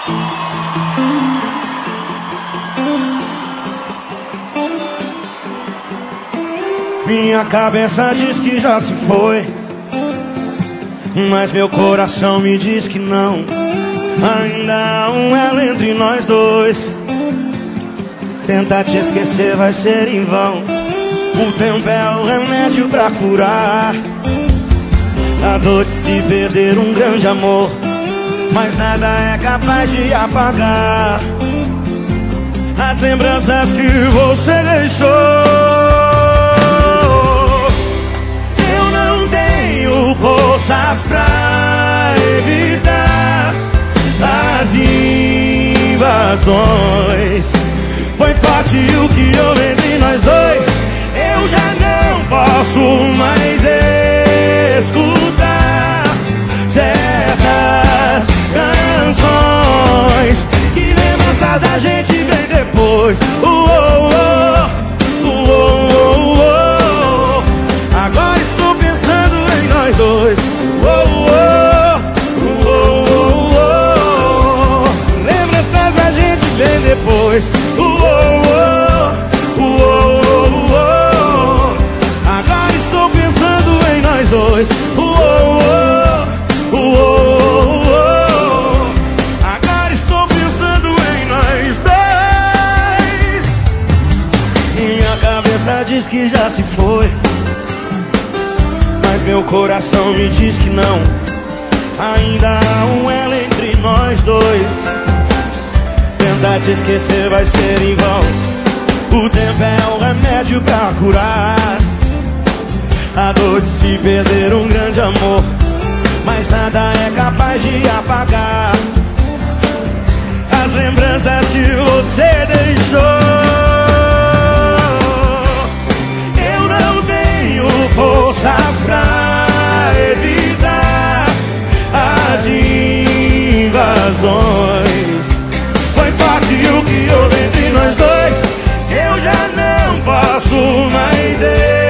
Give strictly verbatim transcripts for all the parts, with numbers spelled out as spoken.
Minha cabeça diz que já se foi, mas meu coração me diz que não. Ainda há um elo entre nós dois. Tentar te esquecer vai ser em vão. O tempo é o remédio pra curar a dor de se perder um grande amor, mas nada é capaz de apagar as lembranças que você deixou. Eu não tenho forças pra evitar as invasões. Foi forte o que houve entre nós dois. Eu já não posso mais escutar certas canções. Que lembranças da gente vem depois. Uh, oh, oh, uh, oh, oh, oh. Agora estou pensando em nós dois. Uh, oh, oh, uh, oh, oh, oh. Lembranças da gente vem depois. Uh, oh, oh, uh, oh, oh, oh. Agora estou pensando em nós dois. Uh, oh, oh, uh, oh, oh, oh. Agora estou pensando em nós dois. Minha cabeça diz que já se foi, mas meu coração me diz que não. Ainda há um elo entre nós dois. Tentar te esquecer vai ser em vão. O tempo é o remédio pra curar a dor de se perder um grande amor, mas nada é capaz de apagar as lembranças que você deixou. Eu não tenho forças pra evitar as invasões. Foi forte o que houve entre nós dois. Eu já não posso mais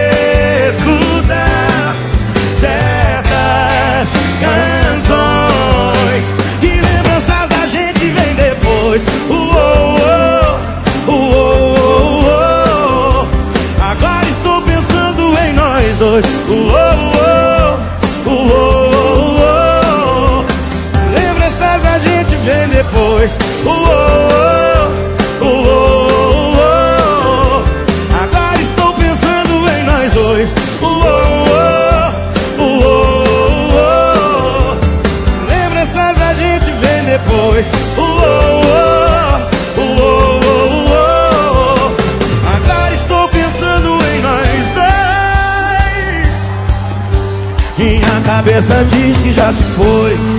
escutar certas canções. Que lembranças da gente vem depois. Uh, oh, oh, uh, oh, oh, oh. Agora estou pensando em nós dois. Uh, oh, oh, uh, oh, oh, oh. Lembranças da gente vem depois. Uh, oh, oh, uh, oh, oh, oh. Agora estou pensando em nós dois. Uh, oh, oh, uh, oh, oh. Lembranças da gente vem depois. Uh, oh, oh, uh, oh, oh. Agora estou pensando em nós dois. Minha cabeça diz que já se foi,